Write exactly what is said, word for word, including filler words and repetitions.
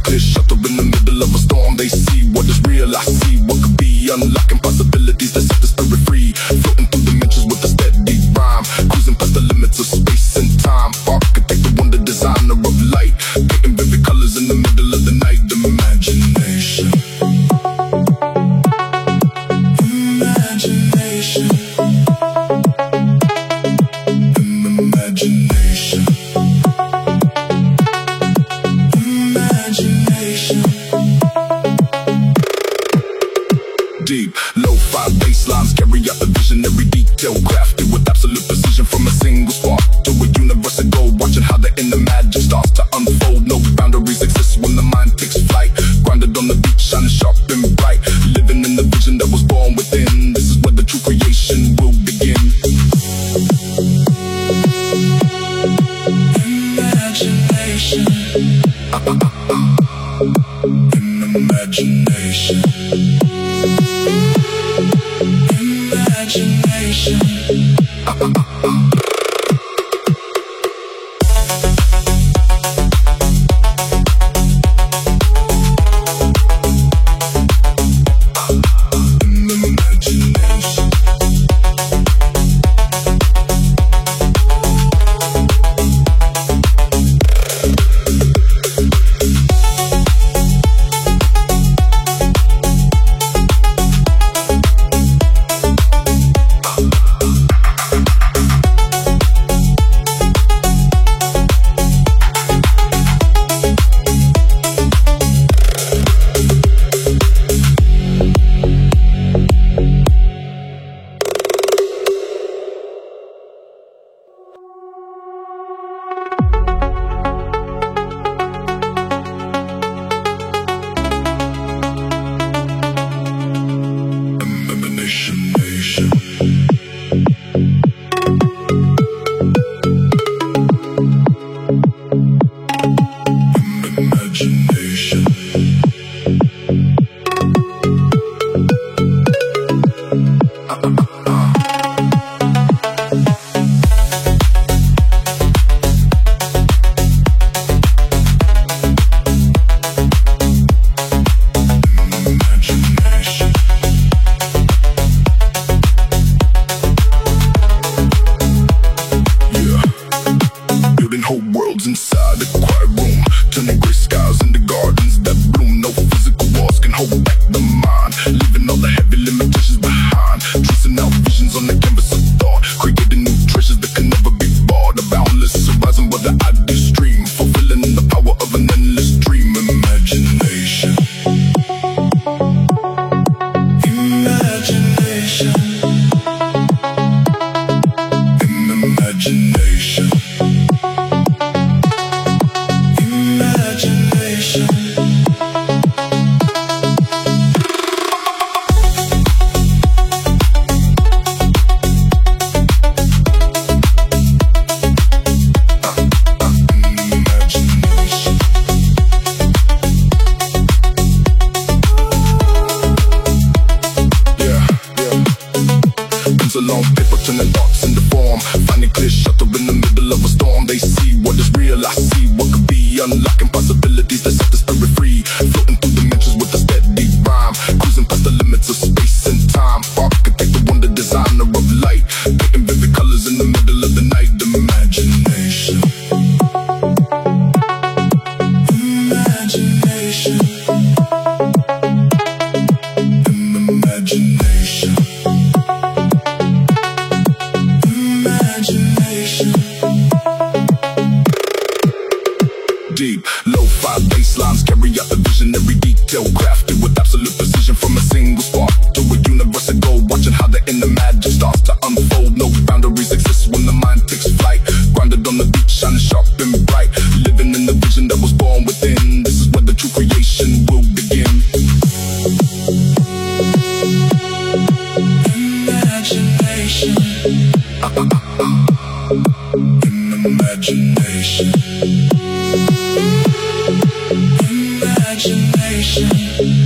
clear shelter in the middle of a storm. They see what is real, I see what could be. Unlocking possibilities that set the spirit free. Floating through dimensions with a steady rhyme. Cruising past the limits of space and time. Architect, the wonder designer of light. Painting vivid colors in the middle of the night. Imagination. Imagination. Imagination. Imagination. Deep, lo-fi bass lines carry out the visionary detail, crafted with absolute precision from a single spark to a universe of gold. Watching how the inner magic starts to unfold. No boundaries exist when the mind takes flight. Grounded on the beach, shining sharp and bright. Living in the vision that was born within. This is where the true creation will begin. Imagination. Ah, ah, ah, ah. Imagination. Imagination. Ah, ah, ah, ah. Inside the quiet room, turning gray skies into gardens that bloom. No physical walls can hold back the mind, leaving all the heavy limitations behind. Tracing out visions on the canvas of thought, creating new treasures that can never be bought. A boundless horizon where the ideas stream, fulfilling the power of an endless dream. Imagination. Imagination. Imagination. On paper, turning thoughts into form. Finding clear shelter in the middle of a storm. They see what is real, I see what could be. Unlocking possibilities that set the spirit free. Floating through dimensions with a steady rhyme. Cruising past the limits of space and time. Architect, the wonder designer of light. Painting vivid colors in the middle of the night. Imagination. Imagination. Imagination. Deep, lo-fi bass lines carry out the visionary detail, crafted with absolute precision from a single spark to a universe of gold. Watching how the inner magic starts to unfold. No boundaries exist when the mind takes flight. Grounded on the beach, shining sharp and bright. Living in the vision that was born within. This is where the true creation will begin. Imagination. Ah, ah, ah, ah. Imagination. Imagination.